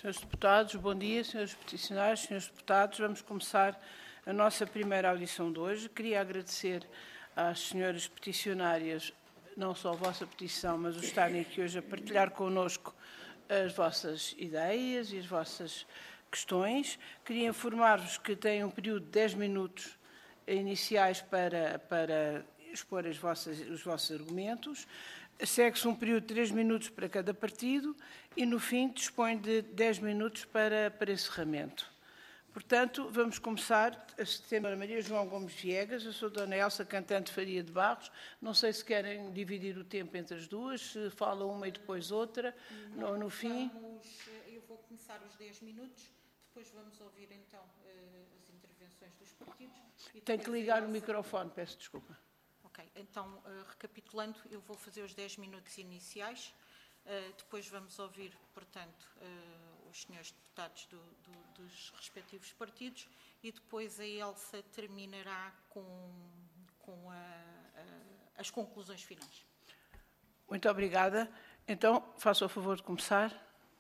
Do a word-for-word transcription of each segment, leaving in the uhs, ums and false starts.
senhores Deputados, bom dia, senhores Peticionários, senhores Deputados. Vamos começar a nossa primeira audição de hoje. Queria agradecer às senhoras peticionárias, não só a vossa petição, mas o estarem aqui hoje a partilhar connosco as vossas ideias e as vossas questões. Queria informar-vos que têm um período de dez minutos iniciais para, para expor as vossas, os vossos argumentos. Segue-se um período de três minutos para cada partido e, no fim, dispõe de dez minutos para, para encerramento. Portanto, vamos começar. A senhora Maria João Gomes Viegas, eu sou a dona Elsa Cantante Faria de Barros. Não sei se querem dividir o tempo entre as duas, se fala uma e depois outra, Não, no, no fim. Vamos, eu vou começar os dez minutos, depois vamos ouvir então as intervenções dos partidos. Tem que ligar o microfone, peço desculpa. Ok, então, uh, recapitulando, eu vou fazer os dez minutos iniciais, uh, depois vamos ouvir, portanto, uh, os senhores deputados do, do, dos respectivos partidos e depois a Elsa terminará com, com a, a, as conclusões finais. Muito obrigada. Então, faça o favor de começar.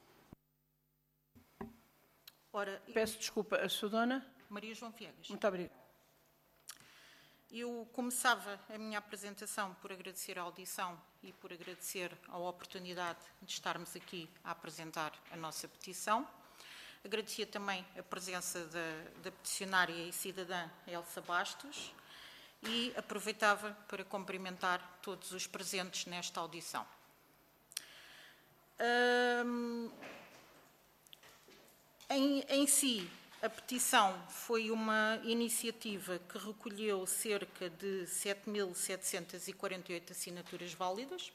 Ora, peço eu... desculpa, a sua dona? Maria João Viegas. Muito obrigada. Eu começava a minha apresentação por agradecer a audição e por agradecer a oportunidade de estarmos aqui a apresentar a nossa petição. Agradecia também a presença da, da peticionária e cidadã Elsa Bastos e aproveitava para cumprimentar todos os presentes nesta audição. Hum, em, em si, a petição foi uma iniciativa que recolheu cerca de sete mil setecentas e quarenta e oito assinaturas válidas.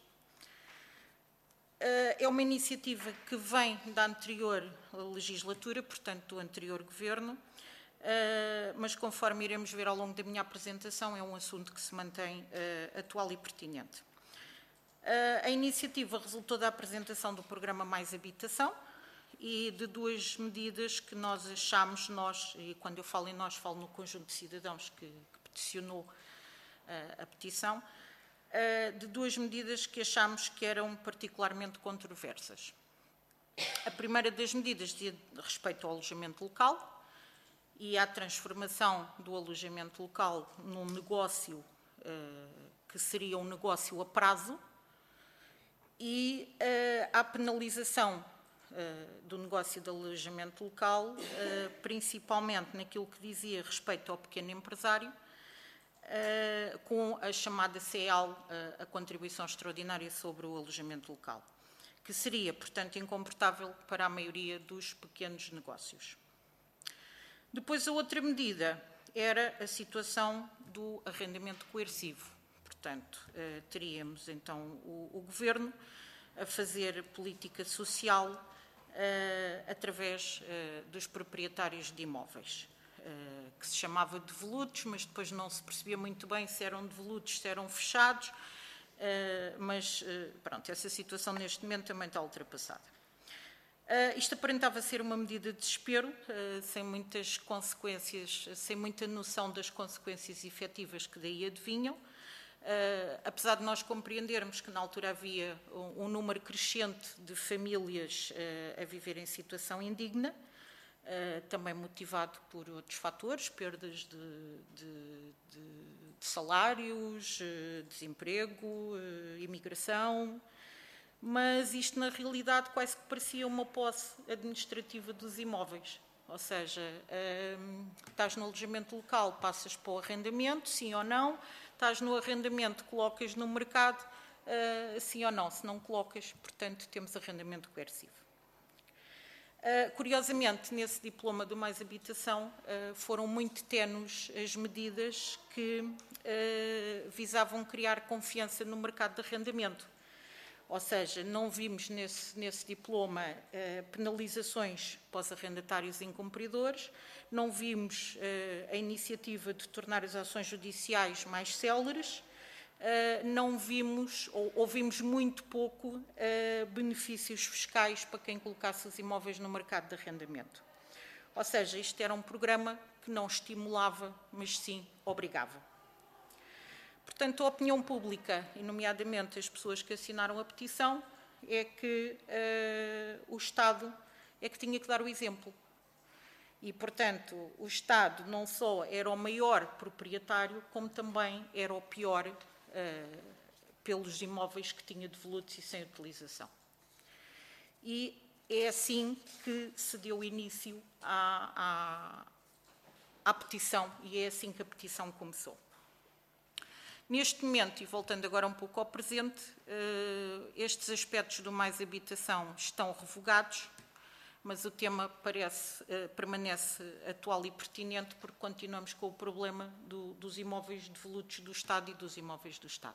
É uma iniciativa que vem da anterior legislatura, portanto, do anterior governo, mas, conforme iremos ver ao longo da minha apresentação, é um assunto que se mantém atual e pertinente. A iniciativa resultou da apresentação do programa Mais Habitação, e de duas medidas que nós achamos, nós, e quando eu falo em nós, falo no conjunto de cidadãos que, que peticionou uh, a petição, uh, de duas medidas que achamos que eram particularmente controversas. A primeira das medidas dizia respeito ao alojamento local e à transformação do alojamento local num negócio uh, que seria um negócio a prazo e uh, à penalização do negócio de alojamento local, principalmente naquilo que dizia respeito ao pequeno empresário, com a chamada C E A L, a contribuição extraordinária sobre o alojamento local, que seria, portanto, incomportável para a maioria dos pequenos negócios. Depois, a outra medida era a situação do arrendamento coercivo. Portanto, teríamos, então, o, o Governo a fazer política social Uh, através uh, dos proprietários de imóveis, uh, que se chamava devolutos, mas depois não se percebia muito bem se eram devolutos, se eram fechados, uh, mas uh, pronto, essa situação neste momento também está ultrapassada. Uh, isto aparentava ser uma medida de desespero, uh, sem muitas consequências, sem muita noção das consequências efetivas que daí advinham. Uh, apesar de nós compreendermos que na altura havia um, um número crescente de famílias uh, a viver em situação indigna, uh, também motivado por outros fatores, perdas de, de, de, de salários, uh, desemprego, uh, imigração, mas isto na realidade quase que parecia uma posse administrativa dos imóveis. Ou seja, uh, estás no alojamento local, passas para o arrendamento, sim ou não, estás no arrendamento, colocas no mercado, uh, sim ou não, se não colocas, portanto, temos arrendamento coercivo. Uh, curiosamente, nesse diploma do Mais Habitação, uh, foram muito tenues as medidas que uh, visavam criar confiança no mercado de arrendamento. Ou seja, não vimos nesse, nesse diploma uh, penalizações para os arrendatários incumpridores, não vimos uh, a iniciativa de tornar as ações judiciais mais céleres, uh, não vimos, ou, ou vimos muito pouco, uh, benefícios fiscais para quem colocasse os imóveis no mercado de arrendamento. Ou seja, isto era um programa que não estimulava, mas sim obrigava. Portanto, a opinião pública, e nomeadamente as pessoas que assinaram a petição, é que uh, o Estado é que tinha que dar o exemplo. E, portanto, o Estado não só era o maior proprietário, como também era o pior uh, pelos imóveis que tinha devolutos e sem utilização. E é assim que se deu início à, à, à petição, e é assim que a petição começou. Neste momento, e voltando agora um pouco ao presente, uh, estes aspectos do Mais Habitação estão revogados, mas o tema parece, uh, permanece atual e pertinente porque continuamos com o problema do, dos imóveis devolutos do Estado e dos imóveis do Estado.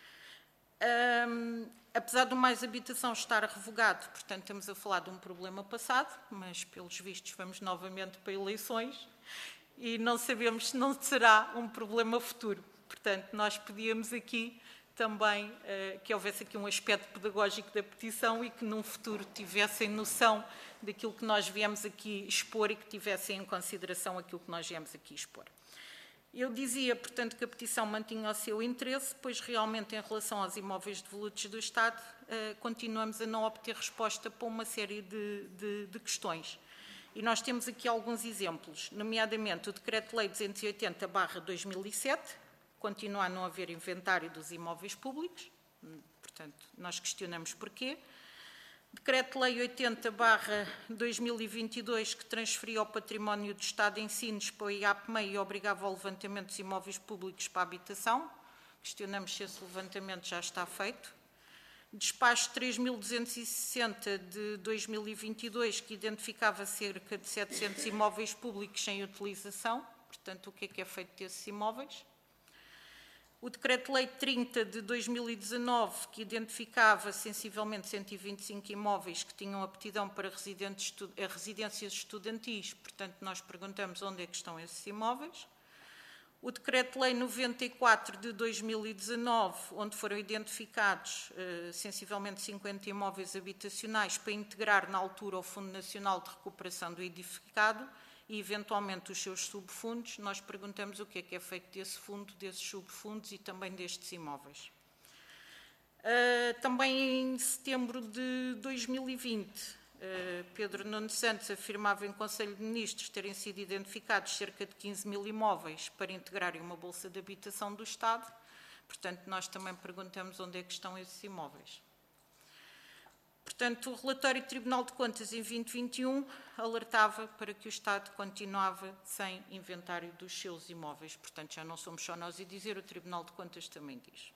Um, apesar do Mais Habitação estar revogado, portanto, estamos a falar de um problema passado, mas, pelos vistos, vamos novamente para eleições e não sabemos se não será um problema futuro. Portanto, nós pedíamos aqui também uh, que houvesse aqui um aspecto pedagógico da petição e que num futuro tivessem noção daquilo que nós viemos aqui expor e que tivessem em consideração aquilo que nós viemos aqui expor. Eu dizia, portanto, que a petição mantinha o seu interesse, pois realmente em relação aos imóveis devolutos do Estado, uh, continuamos a não obter resposta para uma série de, de, de questões. E nós temos aqui alguns exemplos, nomeadamente o Decreto-Lei duzentos e oitenta barra dois mil e sete, continua a não haver inventário dos imóveis públicos, portanto, nós questionamos porquê. Decreto-Lei oitenta barra dois mil e vinte e dois, que transferia o património do Estado em Sines para o I A P M E I e obrigava ao levantamento dos imóveis públicos para a habitação. Questionamos se esse levantamento já está feito. Despacho três mil duzentos e sessenta de dois mil e vinte e dois, que identificava cerca de setecentos imóveis públicos sem utilização. Portanto, o que é que é feito desses imóveis? O Decreto-Lei trinta de dois mil e dezanove, que identificava sensivelmente cento e vinte e cinco imóveis que tinham aptidão para residências estudantis, portanto, nós perguntamos onde é que estão esses imóveis. O Decreto-Lei noventa e quatro de dois mil e dezanove, onde foram identificados eh, sensivelmente cinquenta imóveis habitacionais para integrar na altura o Fundo Nacional de Recuperação do Edificado, e, eventualmente, os seus subfundos, nós perguntamos o que é que é feito desse fundo, desses subfundos e também destes imóveis. Uh, também em setembro de dois mil e vinte, uh, Pedro Nuno Santos afirmava em Conselho de Ministros terem sido identificados cerca de quinze mil imóveis para integrarem uma bolsa de habitação do Estado. Portanto, nós também perguntamos onde é que estão esses imóveis. Portanto, o relatório do Tribunal de Contas em dois mil e vinte e um alertava para que o Estado continuava sem inventário dos seus imóveis. Portanto, já não somos só nós a dizer, o Tribunal de Contas também diz.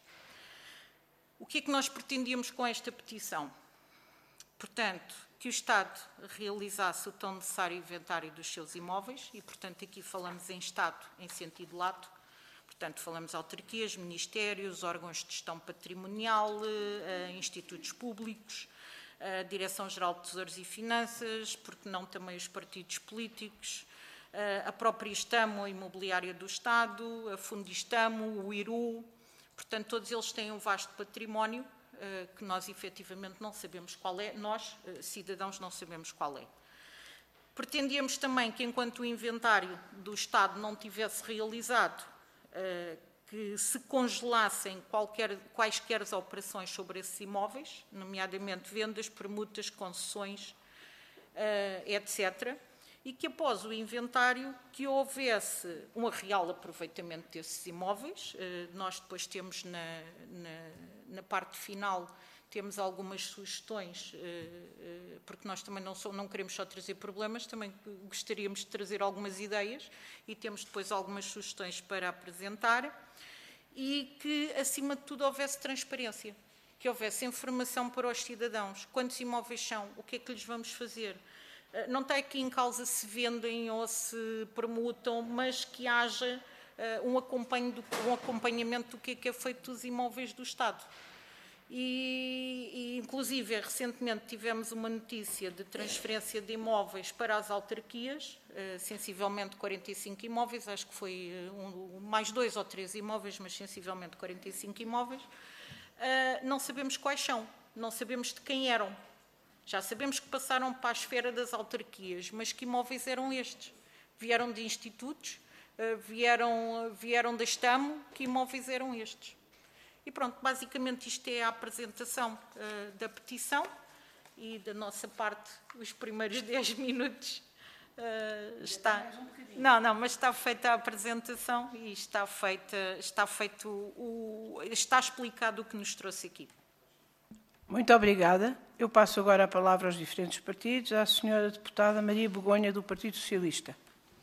O que é que nós pretendíamos com esta petição? Portanto, que o Estado realizasse o tão necessário inventário dos seus imóveis e, portanto, aqui falamos em Estado em sentido lato. Portanto, falamos de autarquias, ministérios, órgãos de gestão patrimonial, institutos públicos, a Direção-Geral de Tesouros e Finanças, porque não também os partidos políticos, a própria Istamo, a Imobiliária do Estado, a Fundistamo, o I R U. Portanto, todos eles têm um vasto património que nós efetivamente não sabemos qual é, nós, cidadãos, não sabemos qual é. Pretendíamos também que, enquanto o inventário do Estado não tivesse realizado, que se congelassem qualquer, quaisquer operações sobre esses imóveis, nomeadamente vendas, permutas, concessões, etcétera, e que após o inventário que houvesse um real aproveitamento desses imóveis. Nós depois temos na, na, na parte final, temos algumas sugestões, porque nós também não, sou, não queremos só trazer problemas, também gostaríamos de trazer algumas ideias e temos depois algumas sugestões para apresentar e que, acima de tudo, houvesse transparência, que houvesse informação para os cidadãos. Quantos imóveis são? O que é que lhes vamos fazer? Não está aqui em causa se vendem ou se permutam, mas que haja um acompanhamento do que é que é feito dos imóveis do Estado. E, e, inclusive, recentemente tivemos uma notícia de transferência de imóveis para as autarquias, uh, sensivelmente quarenta e cinco imóveis, acho que foi um, mais dois ou três imóveis, mas sensivelmente quarenta e cinco imóveis. Uh, não sabemos quais são, não sabemos de quem eram. Já sabemos que passaram para a esfera das autarquias, mas que imóveis eram estes? Vieram de institutos, uh, vieram, vieram da Istamo, que imóveis eram estes? E pronto, basicamente isto é a apresentação uh, da petição. e da nossa parte os primeiros dez minutos uh, está... Não, não, mas está feita a apresentação e está, feita, está, feito o, está explicado o que nos trouxe aqui. Muito obrigada. Eu passo agora a palavra aos diferentes partidos, à senhora deputada Maria Begonha, do Partido Socialista.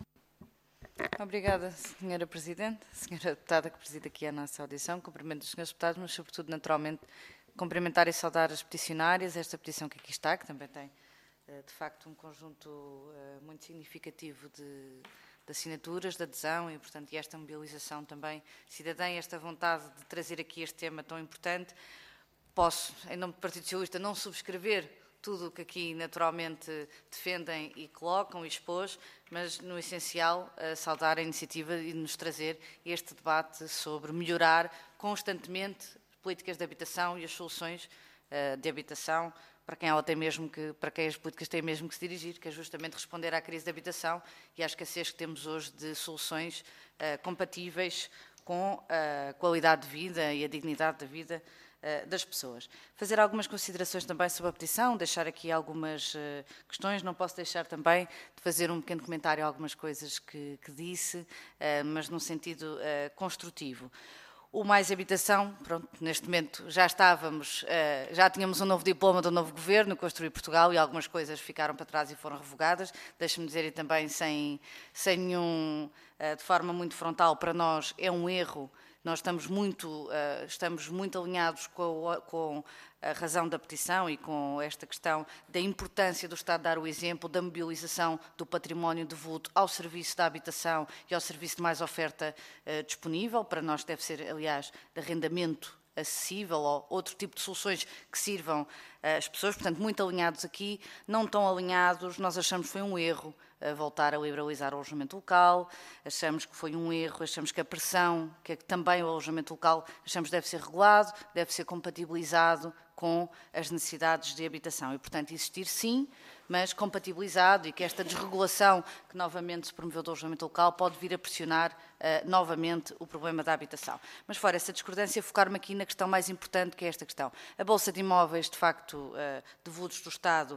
Obrigada, senhora Presidente, senhora deputada que preside aqui a nossa audição. Cumprimento os senhores deputados, mas sobretudo, naturalmente, cumprimentar e saudar as peticionárias, esta petição que aqui está, que também tem, de facto, um conjunto muito significativo de, de assinaturas, de adesão e, portanto, e esta mobilização também cidadã, esta vontade de trazer aqui este tema tão importante. Posso, em nome do Partido Socialista, não subscrever tudo o que aqui naturalmente defendem e colocam e expôs, mas no essencial saudar a iniciativa e nos trazer este debate sobre melhorar constantemente políticas de habitação e as soluções de habitação para quem ela tem mesmo que, para quem as políticas têm mesmo que se dirigir, que é justamente responder à crise de habitação e às escassez que temos hoje de soluções compatíveis com a qualidade de vida e a dignidade da vida das pessoas. Fazer algumas considerações também sobre a petição, deixar aqui algumas uh, questões, não posso deixar também de fazer um pequeno comentário a algumas coisas que, que disse, uh, mas num sentido uh, construtivo. O Mais Habitação, pronto, neste momento já estávamos, uh, já tínhamos um novo diploma do novo governo, Construir Portugal, e algumas coisas ficaram para trás e foram revogadas. Deixe-me dizer e também sem, sem nenhum, uh, de forma muito frontal, para nós é um erro. Nós estamos muito, uh, estamos muito alinhados com a, com a razão da petição e com esta questão da importância do Estado dar o exemplo da mobilização do património devoluto ao serviço da habitação e ao serviço de mais oferta uh, disponível. Para nós deve ser, aliás, de arrendamento acessível ou outro tipo de soluções que sirvam uh, as pessoas. Portanto, muito alinhados aqui, não tão alinhados, nós achamos que foi um erro a voltar a liberalizar o alojamento local, achamos que foi um erro, achamos que a pressão, que é também o alojamento local, achamos que deve ser regulado, deve ser compatibilizado com as necessidades de habitação e, portanto, existir sim, mas compatibilizado e que esta desregulação que novamente se promoveu do alojamento local pode vir a pressionar uh, novamente o problema da habitação. Mas fora essa discordância, focar-me aqui na questão mais importante, que é esta questão. A Bolsa de Imóveis, de facto, uh, devolutos do Estado,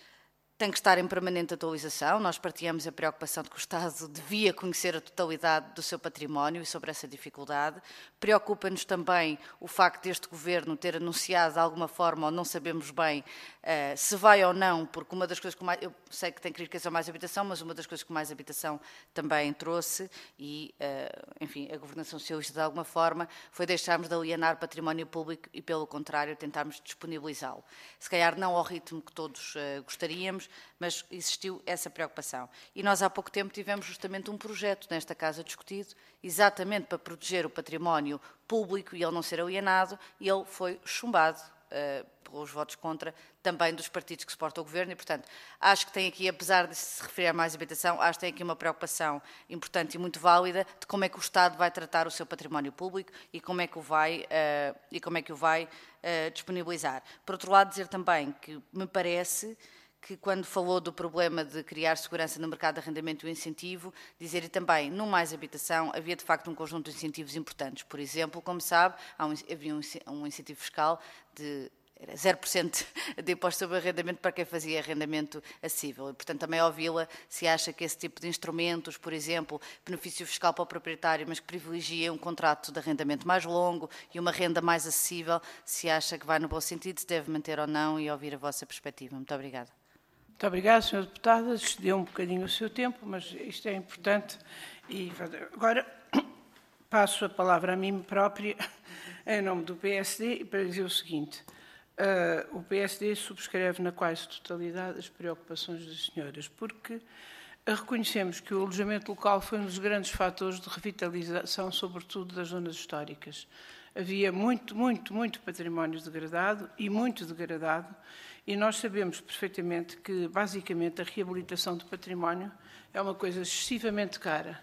tem que estar em permanente atualização. Nós partilhamos a preocupação de que o Estado devia conhecer a totalidade do seu património e sobre essa dificuldade. Preocupa-nos também o facto deste Governo ter anunciado de alguma forma, ou não sabemos bem, uh, se vai ou não, porque uma das coisas que mais... Eu sei que tem críticas a Mais Habitação, mas uma das coisas que Mais Habitação também trouxe, e, uh, enfim, a governação socialista de alguma forma, foi deixarmos de alienar património público e, pelo contrário, tentarmos disponibilizá-lo. Se calhar não ao ritmo que todos uh, gostaríamos, mas existiu essa preocupação. E nós há pouco tempo tivemos justamente um projeto nesta Casa discutido, exatamente para proteger o património público e ele não ser alienado, e ele foi chumbado uh, pelos votos contra também dos partidos que suportam o Governo e, portanto, acho que tem aqui, apesar de se referir a Mais Habitação, acho que tem aqui uma preocupação importante e muito válida de como é que o Estado vai tratar o seu património público e como é que o vai, uh, e como é que o vai uh, disponibilizar. Por outro lado, dizer também que me parece que quando falou do problema de criar segurança no mercado de arrendamento e o incentivo, dizer também, no Mais Habitação, havia de facto um conjunto de incentivos importantes. Por exemplo, como sabe, há um, havia um, um incentivo fiscal de era zero por cento de imposto sobre arrendamento para quem fazia arrendamento acessível. E, portanto, também ouvi-la se acha que esse tipo de instrumentos, por exemplo, benefício fiscal para o proprietário, mas que privilegia um contrato de arrendamento mais longo e uma renda mais acessível, se acha que vai no bom sentido, se deve manter ou não e ouvir a vossa perspectiva. Muito obrigada. Muito obrigada, senhora Deputada. Excedeu um bocadinho o seu tempo, mas isto é importante. E agora passo a palavra a mim própria, em nome do P S D, para dizer o seguinte. Uh, o P S D subscreve na quase totalidade as preocupações das senhoras, porque reconhecemos que o alojamento local foi um dos grandes fatores de revitalização, sobretudo das zonas históricas. Havia muito, muito, muito património degradado e muito degradado, e nós sabemos perfeitamente que, basicamente, a reabilitação do património é uma coisa excessivamente cara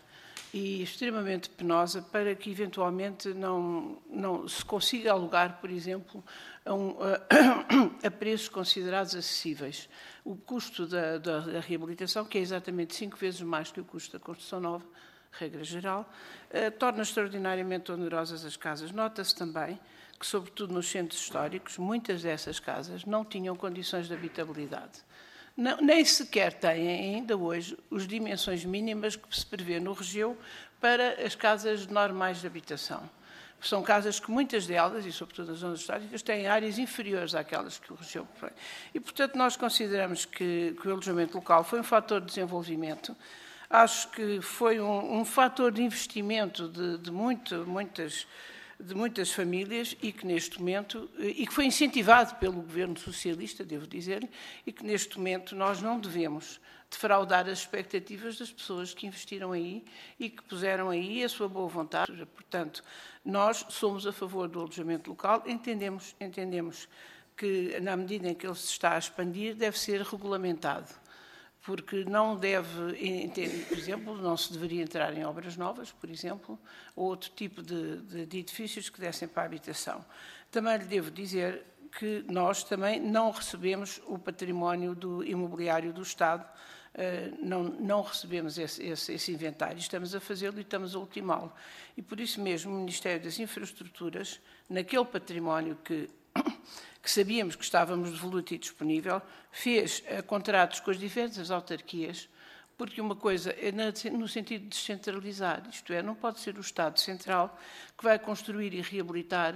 e extremamente penosa para que, eventualmente, não, não se consiga alugar, por exemplo, a, um, a, a preços considerados acessíveis. O custo da, da, da reabilitação, que é exatamente cinco vezes mais que o custo da construção nova, regra geral, eh, torna extraordinariamente onerosas as casas. Nota-se também que, sobretudo nos centros históricos, muitas dessas casas não tinham condições de habitabilidade. Não, nem sequer têm ainda hoje as dimensões mínimas que se prevê no regeu para as casas normais de habitação. São casas que muitas delas, e sobretudo as zonas históricas, têm áreas inferiores àquelas que o regeu prevê. E, portanto, nós consideramos que, que o alojamento local foi um fator de desenvolvimento. Acho que foi um, um fator de investimento de, de, muito, muitas, de muitas famílias e que neste momento, e que foi incentivado pelo governo socialista, devo dizer-lhe, e que neste momento nós não devemos defraudar as expectativas das pessoas que investiram aí e que puseram aí a sua boa vontade. Portanto, nós somos a favor do alojamento local, entendemos, entendemos que, na medida em que ele se está a expandir, deve ser regulamentado. Porque não deve, por exemplo, não se deveria entrar em obras novas, por exemplo, ou outro tipo de, de, de edifícios que dessem para a habitação. Também lhe devo dizer que nós também não recebemos o património do imobiliário do Estado, não, não recebemos esse, esse, esse inventário, estamos a fazê-lo e estamos a ultimá-lo. E por isso mesmo o Ministério das Infraestruturas, naquele património que que sabíamos que estávamos devoluto e disponível, fez uh, contratos com as diversas autarquias, porque uma coisa é no sentido de descentralizar, isto é, não pode ser o Estado Central que vai construir e reabilitar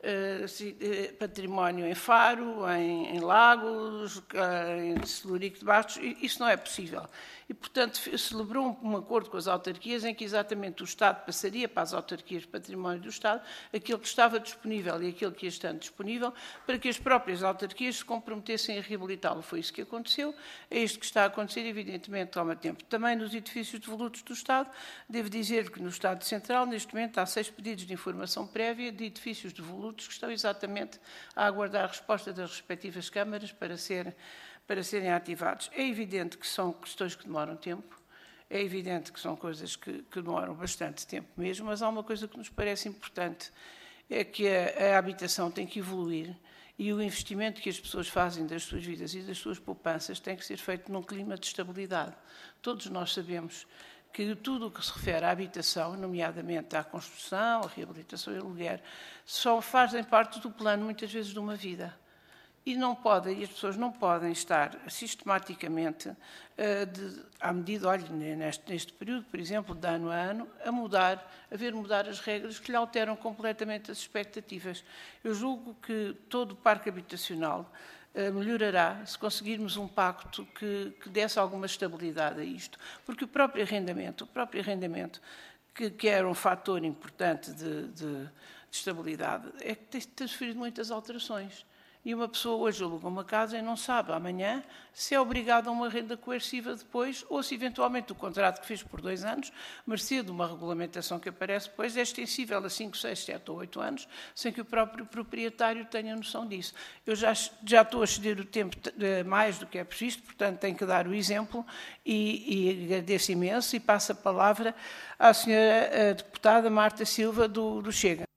uh, património em Faro, em, em Lagos, uh, em Celurico de Bastos, isso não é possível. E, portanto, celebrou um acordo com as autarquias em que exatamente o Estado passaria para as autarquias de património do Estado aquilo que estava disponível e aquilo que ia estando disponível para que as próprias autarquias se comprometessem a reabilitá-lo. Foi isso que aconteceu. É isto que está a acontecer, evidentemente, toma tempo. Também nos edifícios devolutos do Estado, devo dizer que no Estado Central, neste momento, há seis pedidos de informação prévia de edifícios devolutos que estão exatamente a aguardar a resposta das respectivas câmaras para ser para serem ativados. É evidente que são questões que demoram tempo, é evidente que são coisas que, que demoram bastante tempo mesmo, mas há uma coisa que nos parece importante, é que a, a habitação tem que evoluir e o investimento que as pessoas fazem das suas vidas e das suas poupanças tem que ser feito num clima de estabilidade. Todos nós sabemos que tudo o que se refere à habitação, nomeadamente à construção, à reabilitação e ao aluguer, só fazem parte do plano, muitas vezes, de uma vida. E não podem, e as pessoas não podem estar sistematicamente, uh, de, à medida, olhe, neste, neste período, por exemplo, de ano a ano, a mudar, a ver mudar as regras que lhe alteram completamente as expectativas. Eu julgo que todo o parque habitacional uh, melhorará se conseguirmos um pacto que, que desse alguma estabilidade a isto. Porque o próprio arrendamento, o próprio arrendamento, que, que era um fator importante de, de, de estabilidade, é que tem sofrido muitas alterações. E uma pessoa hoje aluga uma casa e não sabe amanhã se é obrigado a uma renda coerciva depois ou se eventualmente o contrato que fez por dois anos, mercê de uma regulamentação que aparece depois, é extensível a cinco, seis, sete ou oito anos, sem que o próprio proprietário tenha noção disso. Eu já, já estou a exceder o tempo mais do que é previsto, portanto tenho que dar o exemplo e, e agradeço imenso e passo a palavra à senhora deputada Marta Silva do, do Chega.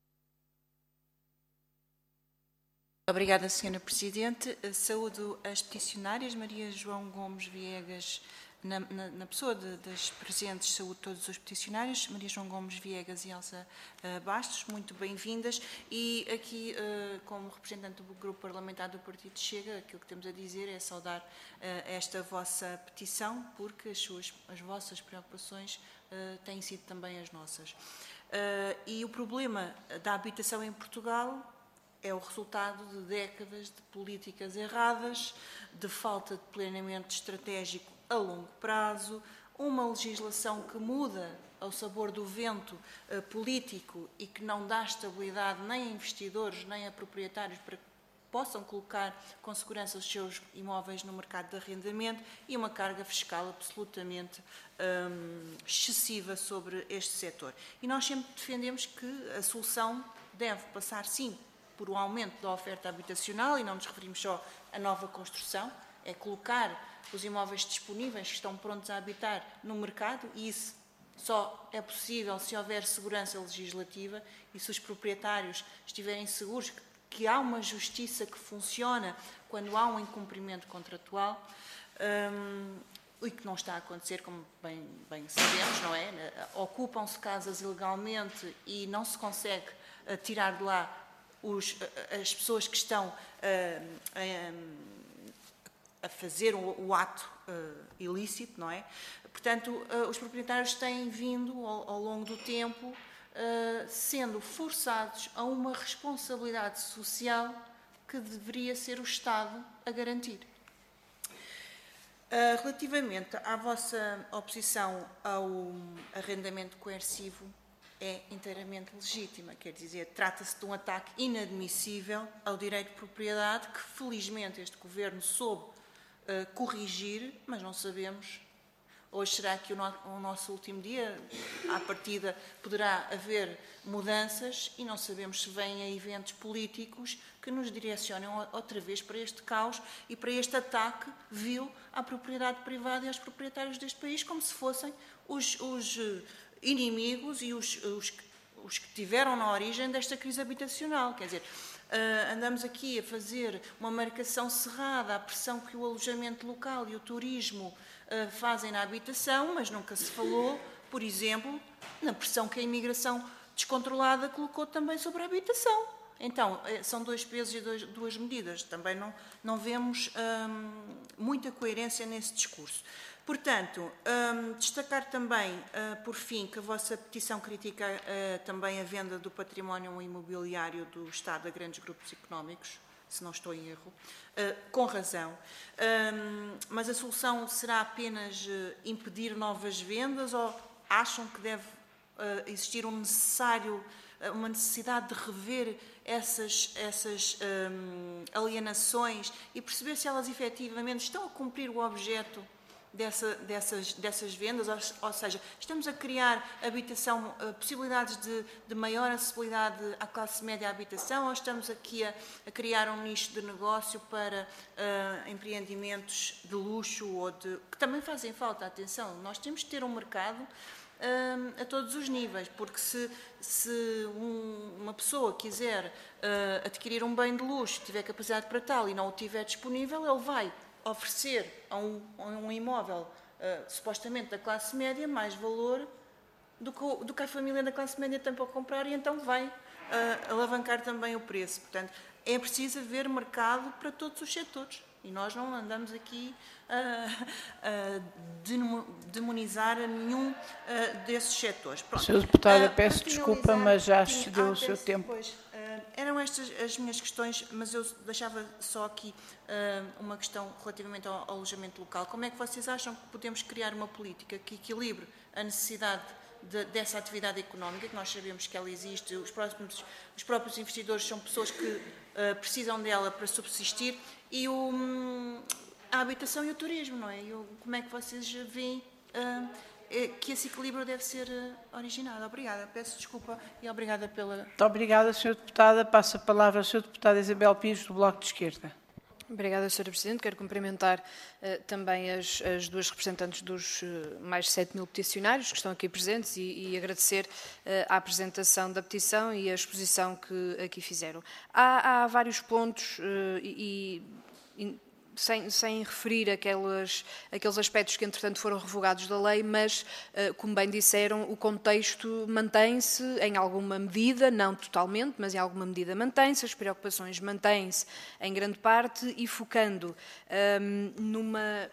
Obrigada, senhora Presidente. Saúdo as peticionárias, Maria João Gomes Viegas, na, na, na pessoa de, das presentes, saúdo todos os peticionários, Maria João Gomes Viegas e Elsa uh, Bastos, muito bem-vindas. E aqui, uh, como representante do Grupo Parlamentar do Partido Chega, aquilo que temos a dizer é saudar uh, esta vossa petição, porque as, suas, as vossas preocupações uh, têm sido também as nossas. Uh, e o problema da habitação em Portugal é o resultado de décadas de políticas erradas, de falta de planeamento estratégico a longo prazo, uma legislação que muda ao sabor do vento uh, político e que não dá estabilidade nem a investidores, nem a proprietários para que possam colocar com segurança os seus imóveis no mercado de arrendamento e uma carga fiscal absolutamente um, excessiva sobre este setor. E nós sempre defendemos que a solução deve passar, sim, por um aumento da oferta habitacional, e não nos referimos só à nova construção, é colocar os imóveis disponíveis que estão prontos a habitar no mercado, e isso só é possível se houver segurança legislativa e se os proprietários estiverem seguros que há uma justiça que funciona quando há um incumprimento contratual, um, e que não está a acontecer, como bem, bem sabemos, não é? Ocupam-se casas ilegalmente e não se consegue tirar de lá os, as pessoas que estão a, a, a fazer o, o ato ilícito, não é? Portanto, os proprietários têm vindo, ao, ao longo do tempo, sendo forçados a uma responsabilidade social que deveria ser o Estado a garantir. Relativamente à vossa oposição ao arrendamento coercivo, é inteiramente legítima, quer dizer, trata-se de um ataque inadmissível ao direito de propriedade que, felizmente, este Governo soube uh, corrigir, mas não sabemos. Hoje será que o, no, o nosso último dia, à partida, poderá haver mudanças e não sabemos se vêm a eventos políticos que nos direcionem outra vez para este caos e para este ataque vil à propriedade privada e aos proprietários deste país, como se fossem os, os inimigos e os, os, os que tiveram na origem desta crise habitacional. Quer dizer, uh, andamos aqui a fazer uma marcação cerrada à pressão que o alojamento local e o turismo uh, fazem na habitação, mas nunca se falou, por exemplo, na pressão que a imigração descontrolada colocou também sobre a habitação. Então, são dois pesos e dois, duas medidas. Também não, não vemos hum, muita coerência nesse discurso. Portanto, hum, destacar também, uh, por fim, que a vossa petição critica uh, também a venda do património imobiliário do Estado a grandes grupos económicos, se não estou em erro, uh, com razão. Um, mas a solução será apenas uh, impedir novas vendas ou acham que deve uh, existir um necessário, uh, uma necessidade de rever essas, essas um, alienações e perceber se elas efetivamente estão a cumprir o objeto Dessa, dessas, dessas vendas, ou, ou seja, estamos a criar habitação, uh, possibilidades de, de maior acessibilidade à classe média à habitação, ou estamos aqui a, a criar um nicho de negócio para uh, empreendimentos de luxo ou de, que também fazem falta, atenção, nós temos que ter um mercado uh, a todos os níveis, porque se, se um, uma pessoa quiser uh, adquirir um bem de luxo, tiver capacidade para tal e não o tiver disponível, ele vai oferecer a um, a um imóvel uh, supostamente da classe média mais valor do que, do que a família da classe média tem para comprar e então vai uh, alavancar também o preço. Portanto, é preciso haver mercado para todos os setores e nós não andamos aqui a, a demonizar nenhum uh, desses setores. Pronto. Senhor Deputado, uh, peço desculpa, mas já se deu ah, o seu tempo. Depois, eram estas as minhas questões, mas eu deixava só aqui uh, uma questão relativamente ao, ao alojamento local. Como é que vocês acham que podemos criar uma política que equilibre a necessidade de, dessa atividade económica, que nós sabemos que ela existe, os, próximos, os próprios investidores são pessoas que uh, precisam dela para subsistir, e o, um, a habitação e o turismo, não é? E o, como é que vocês veem uh, que esse equilíbrio deve ser originado? Obrigada, peço desculpa e obrigada pela... Muito obrigada, senhora Deputada. Passo a palavra à senhora Deputada Isabel Pires, do Bloco de Esquerda. Obrigada, senhora Presidente. Quero cumprimentar uh, também as, as duas representantes dos uh, mais de sete mil peticionários que estão aqui presentes e, e agradecer uh, a apresentação da petição e a exposição que aqui fizeram. Há, há vários pontos uh, e... e Sem, sem referir aquelas, aqueles aspectos que, entretanto, foram revogados da lei, mas, como bem disseram, o contexto mantém-se em alguma medida, não totalmente, mas em alguma medida mantém-se, as preocupações mantêm-se em grande parte e focando um, numa...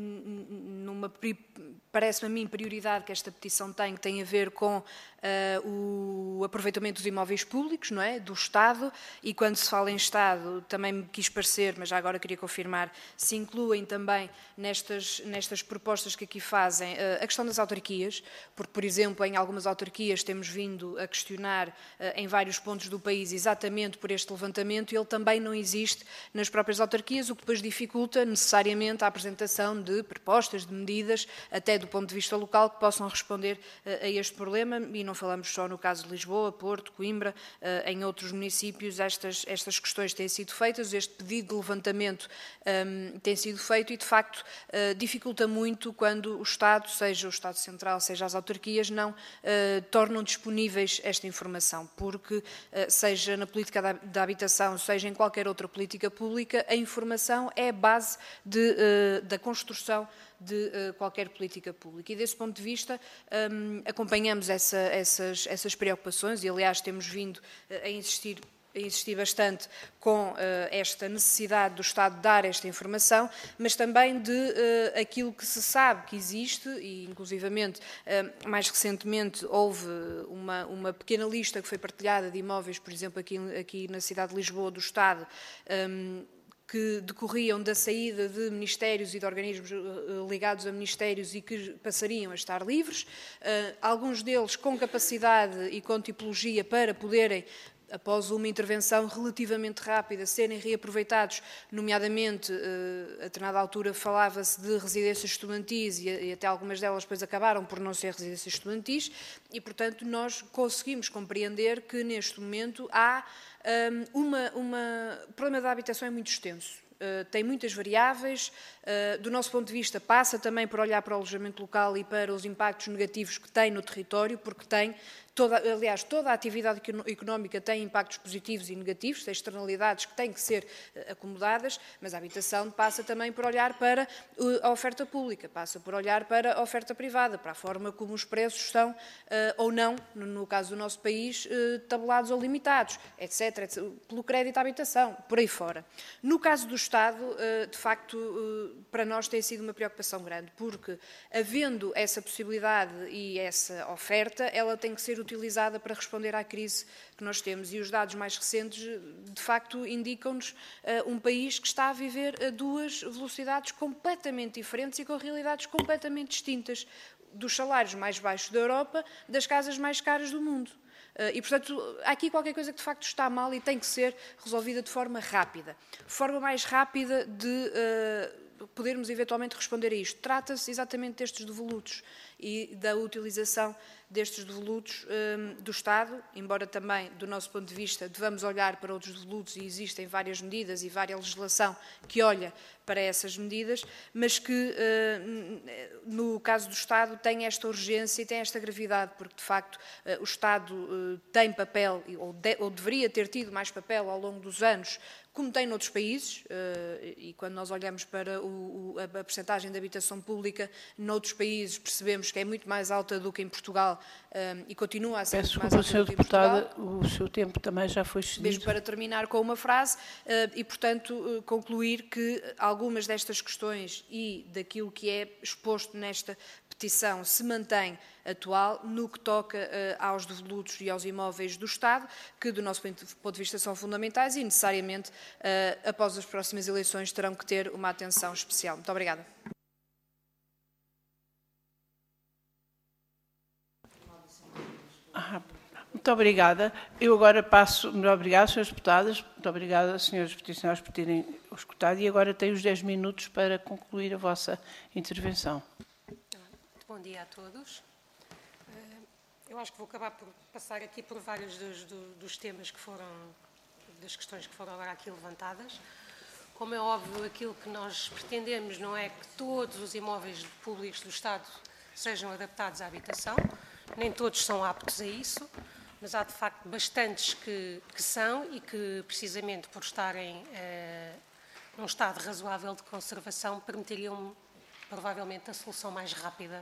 numa, parece-me a mim, prioridade que esta petição tem, que tem a ver com uh, o aproveitamento dos imóveis públicos, não é? Do Estado, e quando se fala em Estado, também me quis parecer, mas já agora queria confirmar, se incluem também nestas, nestas propostas que aqui fazem uh, a questão das autarquias, porque, por exemplo, em algumas autarquias temos vindo a questionar uh, em vários pontos do país exatamente por este levantamento, e ele também não existe nas próprias autarquias, o que depois dificulta necessariamente a apresentação de propostas, de medidas, até do ponto de vista local, que possam responder uh, a este problema, e não falamos só no caso de Lisboa, Porto, Coimbra, uh, em outros municípios estas, estas questões têm sido feitas, este pedido de levantamento um, tem sido feito e, de facto, uh, dificulta muito quando o Estado, seja o Estado Central, seja as autarquias, não uh, tornam disponíveis esta informação, porque, uh, seja na política da, da habitação, seja em qualquer outra política pública, a informação é a base de, uh, da construção de uh, qualquer política pública. E, desse ponto de vista, um, acompanhamos essa, essas, essas preocupações e, aliás, temos vindo uh, a insistir insisti bastante com uh, esta necessidade do Estado dar esta informação, mas também de uh, aquilo que se sabe que existe, e inclusivamente uh, mais recentemente houve uma, uma pequena lista que foi partilhada de imóveis, por exemplo, aqui, aqui na cidade de Lisboa, do Estado, um, que decorriam da saída de ministérios e de organismos ligados a ministérios e que passariam a estar livres, uh, alguns deles com capacidade e com tipologia para poderem, após uma intervenção relativamente rápida, serem reaproveitados, nomeadamente, a determinada altura falava-se de residências estudantis e até algumas delas depois acabaram por não ser residências estudantis e, portanto, nós conseguimos compreender que neste momento há um, uma, uma... O problema da habitação é muito extenso. Uh, tem muitas variáveis, uh, do nosso ponto de vista passa também por olhar para o alojamento local e para os impactos negativos que tem no território, porque tem, toda, aliás, toda a atividade económica tem impactos positivos e negativos, tem externalidades que têm que ser uh, acomodadas, mas a habitação passa também por olhar para uh, a oferta pública, passa por olhar para a oferta privada, para a forma como os preços estão, uh, ou não, no, no caso do nosso país, uh, tabelados ou limitados, etc, etcétera, pelo crédito à habitação, por aí fora. No caso do Estado, de facto, para nós tem sido uma preocupação grande, porque, havendo essa possibilidade e essa oferta, ela tem que ser utilizada para responder à crise que nós temos. E os dados mais recentes, de facto, indicam-nos um país que está a viver a duas velocidades completamente diferentes e com realidades completamente distintas, dos salários mais baixos da Europa, das casas mais caras do mundo. E, portanto, há aqui qualquer coisa que de facto está mal e tem que ser resolvida de forma rápida. Forma mais rápida de uh, podermos eventualmente responder a isto. Trata-se exatamente destes devolutos e da utilização destes devolutos um, do Estado, embora também, do nosso ponto de vista, devamos olhar para outros devolutos e existem várias medidas e várias legislação que olha para essas medidas, mas que, uh, no caso do Estado, tem esta urgência e tem esta gravidade, porque, de facto, uh, o Estado uh, tem papel, ou, de, ou deveria ter tido mais papel ao longo dos anos, como tem noutros países, e quando nós olhamos para o, a percentagem de habitação pública noutros países, percebemos que é muito mais alta do que em Portugal e continua a ser Peço muito mais alta do que em Portugal. Peço desculpa, o seu tempo também já foi excedido. Mesmo para terminar com uma frase e, portanto, concluir que algumas destas questões e daquilo que é exposto nesta petição se mantém atual no que toca uh, aos devolutos e aos imóveis do Estado, que do nosso ponto de vista são fundamentais e necessariamente, uh, após as próximas eleições, terão que ter uma atenção especial. Muito obrigada. Ah, muito obrigada. Eu agora passo... Muito obrigada, senhores deputados. Muito obrigada, senhores peticionários, por terem escutado. E agora tenho os dez minutos para concluir a vossa intervenção. Bom dia a todos. Eu acho que vou acabar por passar aqui por vários dos, dos temas que foram, das questões que foram agora aqui levantadas. Como é óbvio, aquilo que nós pretendemos não é que todos os imóveis públicos do Estado sejam adaptados à habitação, nem todos são aptos a isso, mas há de facto bastantes que, que são e que, precisamente por estarem eh, num estado razoável de conservação, permitiriam provavelmente a solução mais rápida,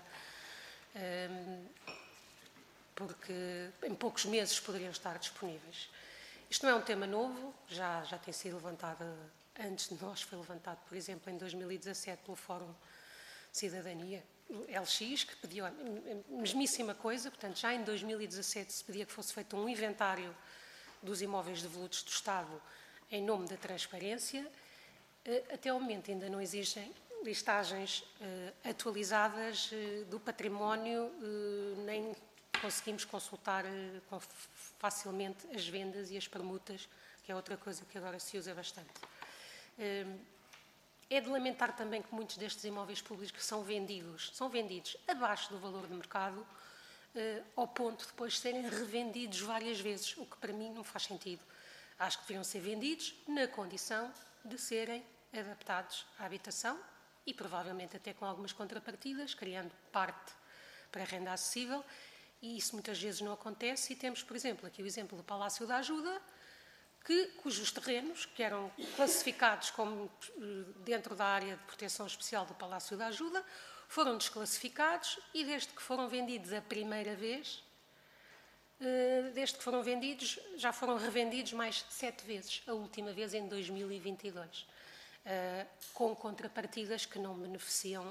porque em poucos meses poderiam estar disponíveis. Isto não é um tema novo, já, já tem sido levantado antes de nós, foi levantado, por exemplo, em dois mil e dezassete pelo Fórum Cidadania, L X, que pediu a mesmíssima coisa, portanto, já em dois mil e dezassete se pedia que fosse feito um inventário dos imóveis devolutos do Estado em nome da transparência. Até ao momento ainda não existem listagens uh, atualizadas uh, do património, uh, nem conseguimos consultar uh, com facilmente as vendas e as permutas, que é outra coisa que agora se usa bastante. Uh, é de lamentar também que muitos destes imóveis públicos que são vendidos, são vendidos abaixo do valor de mercado, uh, ao ponto de depois serem revendidos várias vezes, o que para mim não faz sentido. Acho que deviam ser vendidos na condição de serem adaptados à habitação, e provavelmente até com algumas contrapartidas, criando parte para renda acessível, e isso muitas vezes não acontece, e temos, por exemplo, aqui o exemplo do Palácio da Ajuda, que, cujos terrenos, que eram classificados como dentro da área de proteção especial do Palácio da Ajuda, foram desclassificados e desde que foram vendidos a primeira vez, desde que foram vendidos, já foram revendidos mais sete vezes, a última vez em dois mil e vinte e dois, com contrapartidas que não beneficiam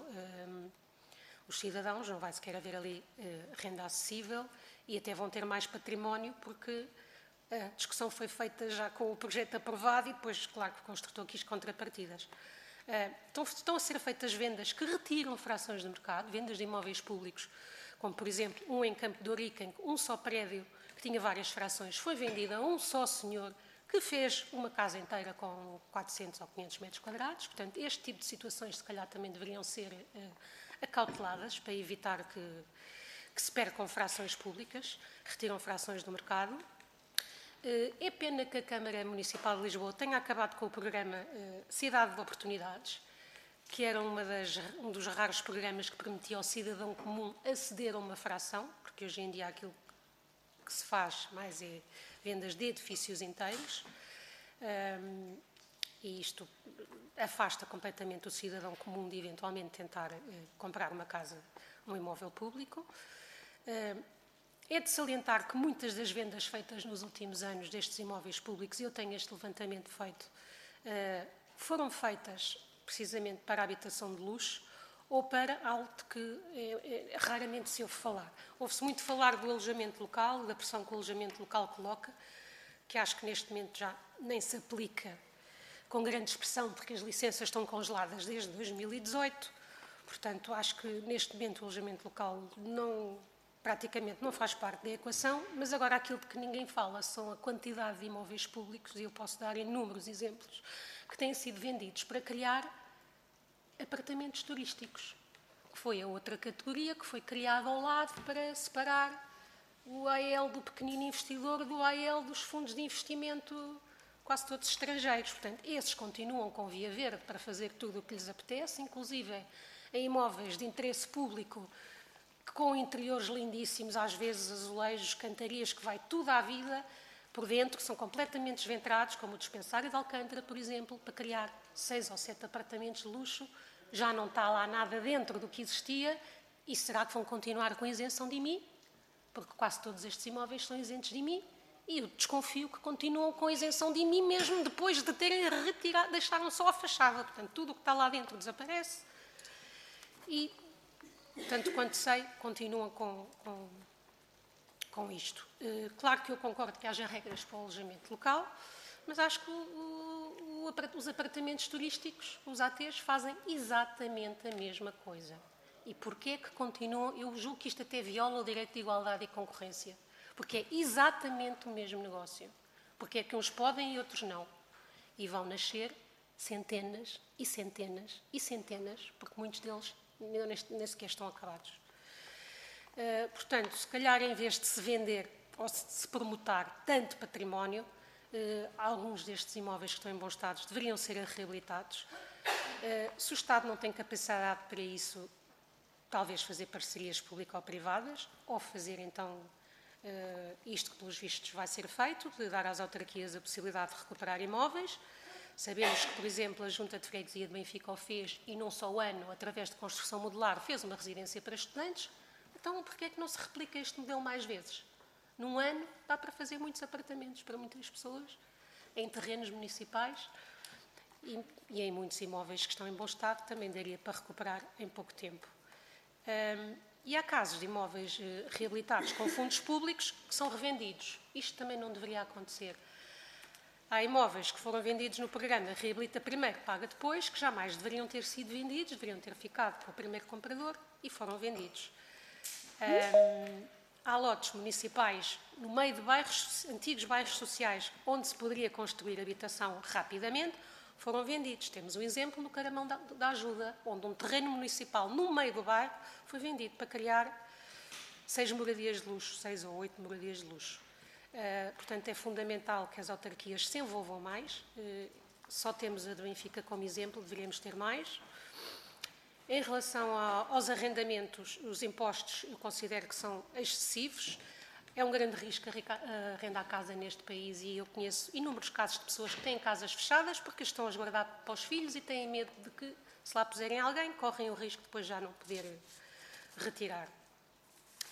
os cidadãos, não vai sequer haver ali renda acessível e até vão ter mais património, porque a discussão foi feita já com o projeto aprovado e depois, claro, que o construtor quis contrapartidas. Estão, estão a ser feitas vendas que retiram frações do mercado, vendas de imóveis públicos, como, por exemplo, um em Campo de Ourique, em que um só prédio, que tinha várias frações, foi vendido a um só senhor, que fez uma casa inteira com quatrocentos ou quinhentos metros quadrados. Portanto, este tipo de situações, se calhar, também deveriam ser uh, acauteladas para evitar que, que se percam frações públicas, retiram frações do mercado. Uh, é pena que a Câmara Municipal de Lisboa tenha acabado com o programa uh, Cidade de Oportunidades, que era uma das, um dos raros programas que permitia ao cidadão comum aceder a uma fração, porque hoje em dia aquilo que se faz mais é vendas de edifícios inteiros, um, e isto afasta completamente o cidadão comum de eventualmente tentar uh, comprar uma casa, um imóvel público. Uh, é de salientar que muitas das vendas feitas nos últimos anos destes imóveis públicos, e eu tenho este levantamento feito, uh, foram feitas precisamente para a habitação de luxo ou para algo de que é, é, raramente se ouve falar. Ouve-se muito falar do alojamento local, da pressão que o alojamento local coloca, que acho que neste momento já nem se aplica com grande expressão, porque as licenças estão congeladas desde dois mil e dezoito. Portanto, acho que neste momento o alojamento local não, praticamente não faz parte da equação, mas agora aquilo de que ninguém fala são a quantidade de imóveis públicos, e eu posso dar inúmeros exemplos, que têm sido vendidos para criar apartamentos turísticos, que foi a outra categoria que foi criada ao lado para separar o A L do pequenino investidor do A L dos fundos de investimento quase todos estrangeiros. Portanto, esses continuam com via verde para fazer tudo o que lhes apetece, inclusive em imóveis de interesse público, com interiores lindíssimos, às vezes azulejos, cantarias, que vai tudo à vida por dentro, que são completamente desventrados, como o dispensário de Alcântara, por exemplo, para criar seis ou sete apartamentos de luxo. Já não está lá nada dentro do que existia, e será que vão continuar com a isenção de I M I? Porque quase todos estes imóveis são isentos de I M I, e eu desconfio que continuam com a isenção de I M I mesmo depois de terem retirado, deixaram só a fachada. Portanto, tudo o que está lá dentro desaparece e, tanto quanto sei, continuam com... com com isto. Claro que eu concordo que haja regras para o alojamento local, mas acho que o, o, os apartamentos turísticos, os A Tês, fazem exatamente a mesma coisa. E porquê é que continuam? Eu julgo que isto até viola o direito de igualdade e concorrência, porque é exatamente o mesmo negócio. Porque é que uns podem e outros não. E vão nascer centenas e centenas e centenas, porque muitos deles nem sequer estão acabados. Uh, portanto, se calhar, em vez de se vender ou de se promotar tanto património, uh, alguns destes imóveis que estão em bom estado deveriam ser reabilitados. Uh, se o Estado não tem capacidade para isso, talvez fazer parcerias público-privadas, ou fazer, então, uh, isto que, pelos vistos, vai ser feito, de dar às autarquias a possibilidade de recuperar imóveis. Sabemos que, por exemplo, a Junta de Freguesia de Benfica o fez, e num só ano, através de construção modular, fez uma residência para estudantes. Então, porquê é que não se replica este modelo mais vezes? Num ano, dá para fazer muitos apartamentos para muitas pessoas, em terrenos municipais e, e em muitos imóveis que estão em bom estado, também daria para recuperar em pouco tempo. Um, e há casos de imóveis uh, reabilitados com fundos públicos que são revendidos. Isto também não deveria acontecer. Há imóveis que foram vendidos no programa Reabilita Primeiro, Paga Depois, que jamais deveriam ter sido vendidos, deveriam ter ficado com o primeiro comprador e foram vendidos. Um, há lotes municipais no meio de bairros, antigos bairros sociais, onde se poderia construir habitação rapidamente, foram vendidos. Temos um exemplo no Caramão da, da Ajuda, onde um terreno municipal no meio do bairro foi vendido para criar seis moradias de luxo, seis ou oito moradias de luxo. Uh, portanto, é fundamental que as autarquias se envolvam mais. Uh, só temos a de Benfica como exemplo, deveríamos ter mais. Em relação aos arrendamentos, os impostos eu considero que são excessivos. É um grande risco arrendar casa neste país e eu conheço inúmeros casos de pessoas que têm casas fechadas porque estão a guardar para os filhos e têm medo de que, se lá puserem alguém, correm o risco de depois já não poder retirar.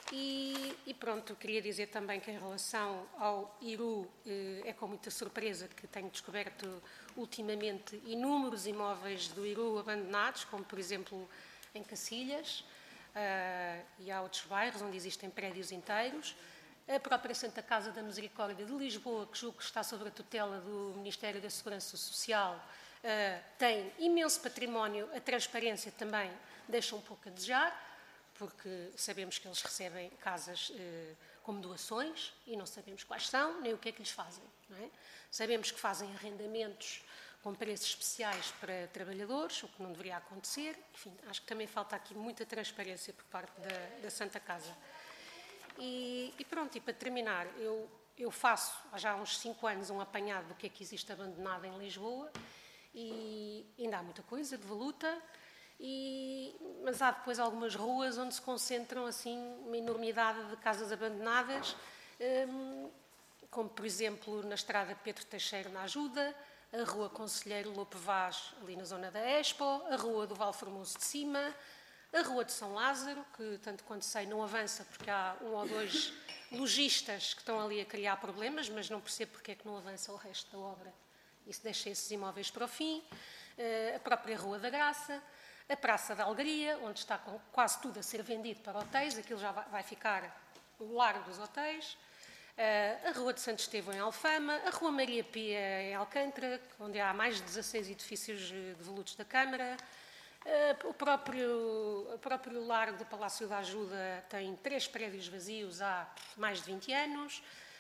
E, e pronto, queria dizer também que em relação ao Iru, eh, é com muita surpresa que tenho descoberto ultimamente inúmeros imóveis do Iru abandonados, como por exemplo em Cacilhas, uh, e há outros bairros onde existem prédios inteiros. A própria Santa Casa da Misericórdia de Lisboa, que julgo que está sob a tutela do Ministério da Segurança Social, uh, tem imenso património, a transparência também deixa um pouco a desejar, porque sabemos que eles recebem casas eh, como doações e não sabemos quais são, nem o que é que lhes fazem. Não é? Sabemos que fazem arrendamentos com preços especiais para trabalhadores, o que não deveria acontecer. Enfim, acho que também falta aqui muita transparência por parte da, da Santa Casa. E, e pronto, e para terminar, eu, eu faço há já uns cinco anos um apanhado do que é que existe abandonado em Lisboa e ainda há muita coisa de voluta. E, mas há depois algumas ruas onde se concentram assim uma enormidade de casas abandonadas, hum, como por exemplo na estrada Pedro Teixeira na Ajuda, a rua Conselheiro Lope Vaz ali na zona da Expo, a rua do Val Formoso de Cima, a rua de São Lázaro, que tanto quanto sei não avança porque há um ou dois lojistas que estão ali a criar problemas, mas não percebo porque é que não avança o resto da obra. Isso deixa esses imóveis para o fim, a própria Rua da Graça, a Praça da Algaria, onde está quase tudo a ser vendido para hotéis, aquilo já vai ficar o lar dos hotéis, a Rua de Santo Estevão em Alfama, a Rua Maria Pia em Alcântara, onde há mais de dezasseis edifícios devolutos da Câmara, o próprio, o próprio Largo do Palácio da Ajuda tem três prédios vazios há mais de vinte anos.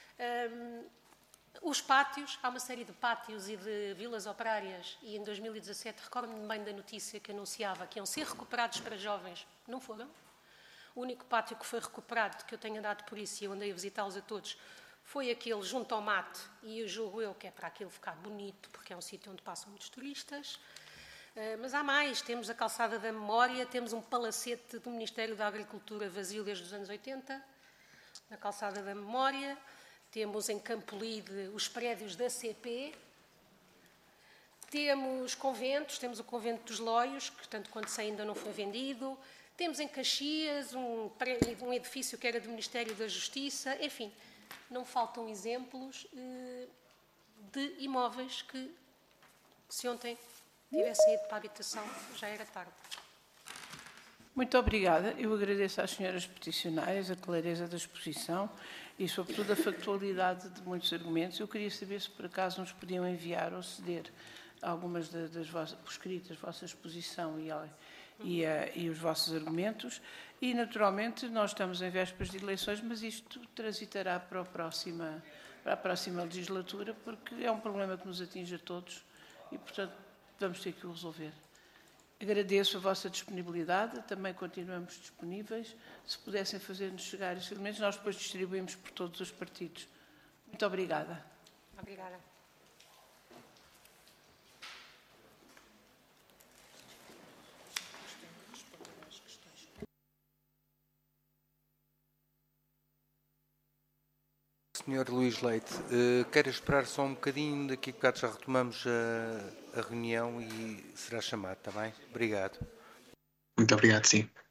Os pátios, há uma série de pátios e de vilas operárias e em dois mil e dezassete recordo-me bem da notícia que anunciava que iam ser recuperados para jovens, não foram. O único pátio que foi recuperado, que eu tenho andado por isso e eu andei a visitá-los a todos, foi aquele junto ao mate e eu julgo eu que é para aquilo ficar bonito, porque é um sítio onde passam muitos turistas. Mas há mais, temos a Calçada da Memória, temos um palacete do Ministério da Agricultura vazio desde os anos oitenta, na Calçada da Memória. Temos em Campolide os prédios da C P, temos conventos, temos o convento dos Loios, que tanto quanto sei ainda não foi vendido, temos em Caxias um, um edifício que era do Ministério da Justiça, enfim, não faltam exemplos eh, de imóveis que, se ontem tivessem ido para a habitação, já era tarde. Muito obrigada. Eu agradeço às senhoras peticionárias a clareza da exposição e, sobretudo, a factualidade de muitos argumentos. Eu queria saber se, por acaso, nos podiam enviar ou ceder algumas das, das vossas, por escrito, a vossa exposição e, e, a, e os vossos argumentos. E, naturalmente, nós estamos em vésperas de eleições, mas isto transitará para a próxima, para a próxima legislatura, porque é um problema que nos atinge a todos e, portanto, vamos ter que o resolver. Agradeço a vossa disponibilidade, também continuamos disponíveis. Se pudessem fazer-nos chegar esses elementos, nós depois distribuímos por todos os partidos. Muito obrigada. Obrigada. senhor Luís Leite, uh, quero esperar só um bocadinho, daqui a bocado já retomamos a, a reunião e será chamado, está bem? Obrigado. Muito obrigado, sim.